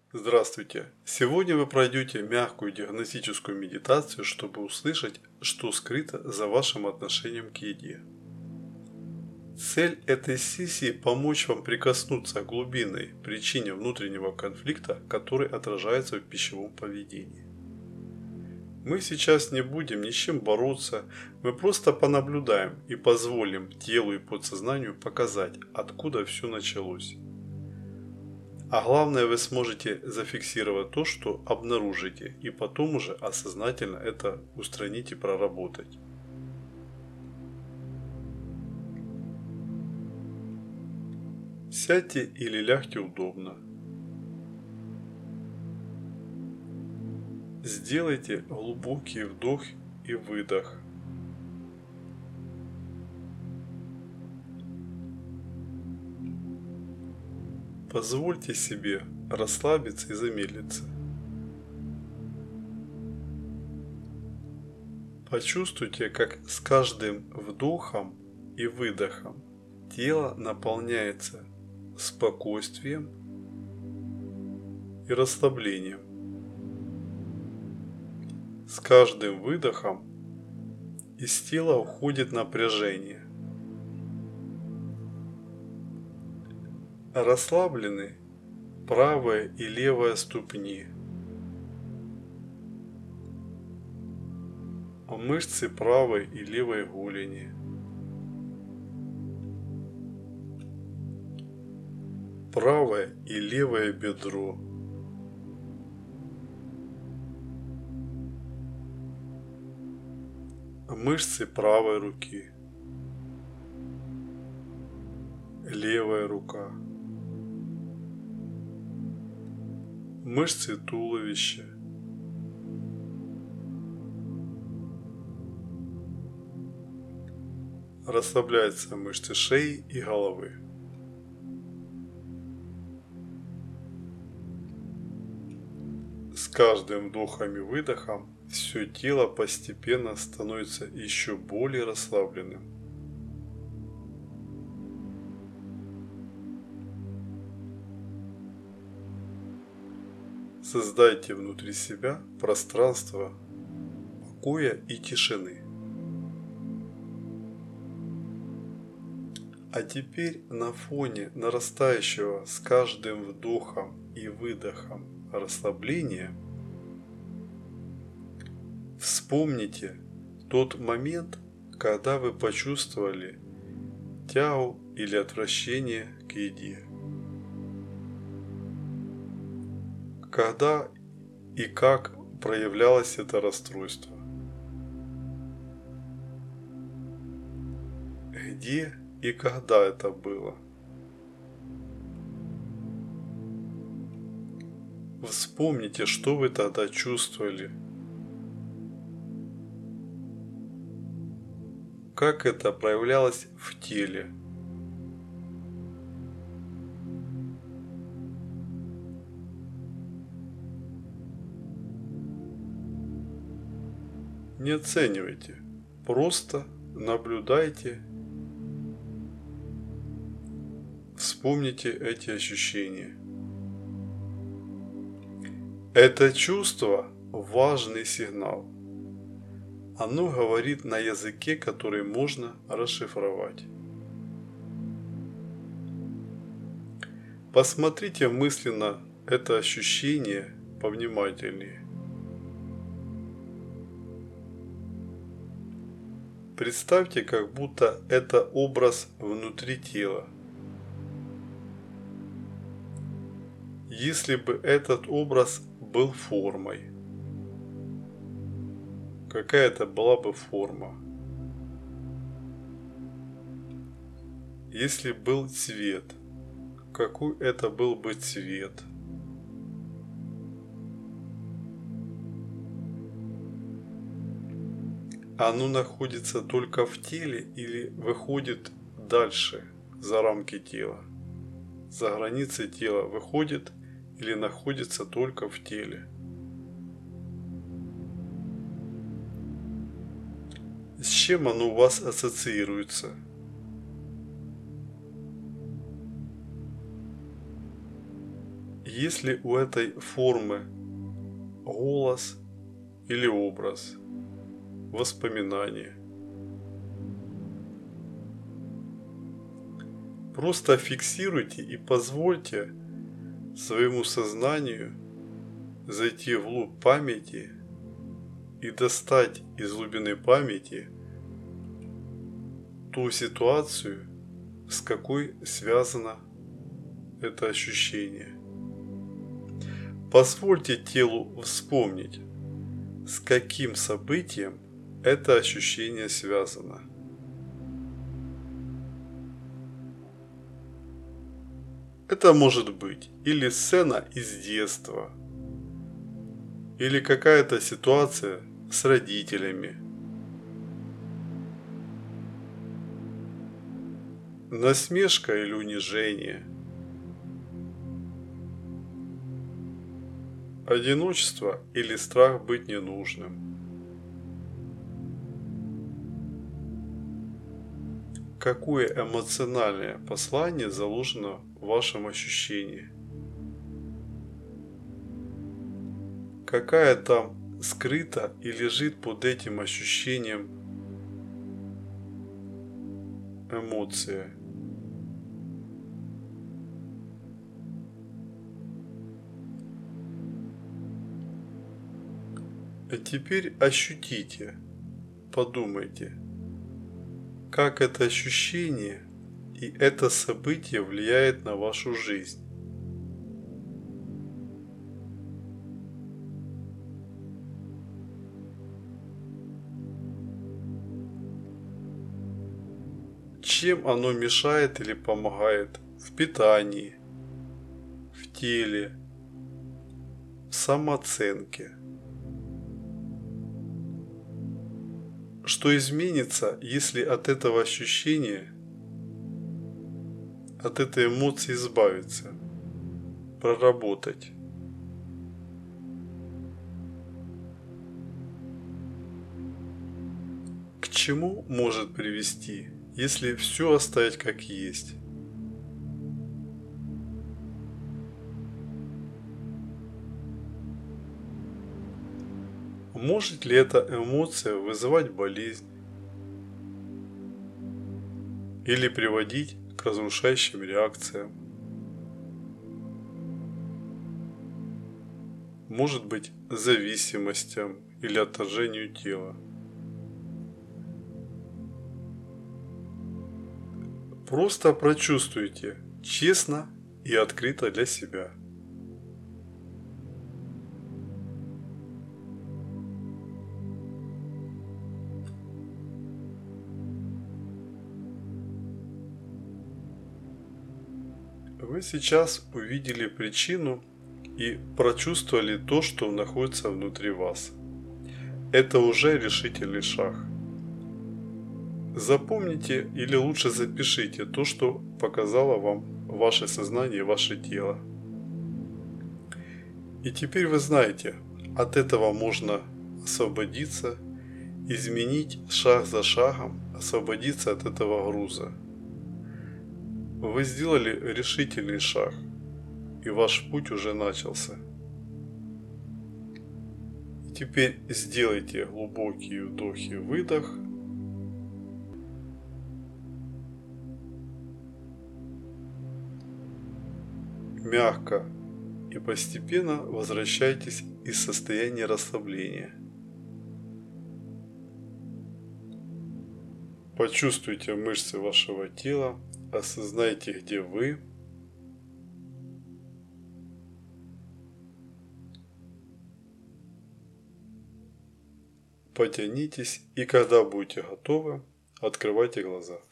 Здравствуйте! Сегодня вы пройдете мягкую диагностическую медитацию, чтобы услышать, что скрыто за вашим отношением к еде. Цель этой сессии – помочь вам прикоснуться к глубинной причине внутреннего конфликта, который отражается в пищевом поведении. Мы сейчас не будем ни с чем бороться, мы просто понаблюдаем и позволим телу и подсознанию показать, откуда все началось. А главное, вы сможете зафиксировать то, что обнаружите, и потом уже осознательно это устранить и проработать. Сядьте или лягте удобно. Сделайте глубокий вдох и выдох. Позвольте себе расслабиться и замедлиться. Почувствуйте, как с каждым вдохом и выдохом тело наполняется спокойствием и расслаблением. С каждым выдохом из тела уходит напряжение. Расслаблены правая и левая ступни. Мышцы правой и левой голени. Правое и левое бедро. Мышцы правой руки. Левая рука. Мышцы туловища. Расслабляются мышцы шеи и головы. С каждым вдохом и выдохом все тело постепенно становится еще более расслабленным. Создайте внутри себя пространство покоя и тишины. А теперь на фоне нарастающего с каждым вдохом и выдохом расслабления вспомните тот момент, когда вы почувствовали тягу или отвращение к еде. Когда и как проявлялось это расстройство? Где и когда это было? Вспомните, что вы тогда чувствовали. Как это проявлялось в теле? Не оценивайте, просто наблюдайте, вспомните эти ощущения. Это чувство – важный сигнал. Оно говорит на языке, который можно расшифровать. Посмотрите мысленно это ощущение повнимательнее. Представьте, как будто это образ внутри тела. Если бы этот образ был формой, какая это была бы форма? Если был цвет, какой это был бы цвет? Оно находится только в теле или выходит дальше, за рамки тела? За границы тела выходит или находится только в теле? С чем оно у вас ассоциируется? Если у этой формы голос или образ, воспоминание, просто фиксируйте и позвольте своему сознанию зайти вглубь памяти и достать из глубины памяти ту ситуацию, с какой связано это ощущение. Позвольте телу вспомнить, с каким событием это ощущение связано. Это может быть или сцена из детства, или какая-то ситуация с родителями, насмешка или унижение, одиночество или страх быть ненужным. Какое эмоциональное послание заложено в вашем ощущении? Какая там скрыта и лежит под этим ощущением эмоция? А теперь ощутите, подумайте, как это ощущение и это событие влияет на вашу жизнь. Чем оно мешает или помогает в питании, в теле, в самооценке? Что изменится, если от этого ощущения, от этой эмоции избавиться, проработать? К чему может привести, если все оставить как есть? Может ли эта эмоция вызывать болезнь или приводить к разрушающим реакциям? Может быть, зависимостям или отторжению тела? Просто прочувствуйте честно и открыто для себя. Вы сейчас увидели причину и прочувствовали то, что находится внутри вас. Это уже решительный шаг. Запомните или лучше запишите то, что показало вам ваше сознание и ваше тело. И теперь вы знаете, от этого можно освободиться, изменить шаг за шагом, освободиться от этого груза. Вы сделали решительный шаг, и ваш путь уже начался. Теперь сделайте глубокий вдох и выдох. Мягко и постепенно возвращайтесь из состояния расслабления. Почувствуйте мышцы вашего тела, осознайте, где вы. Потянитесь, и когда будете готовы, открывайте глаза.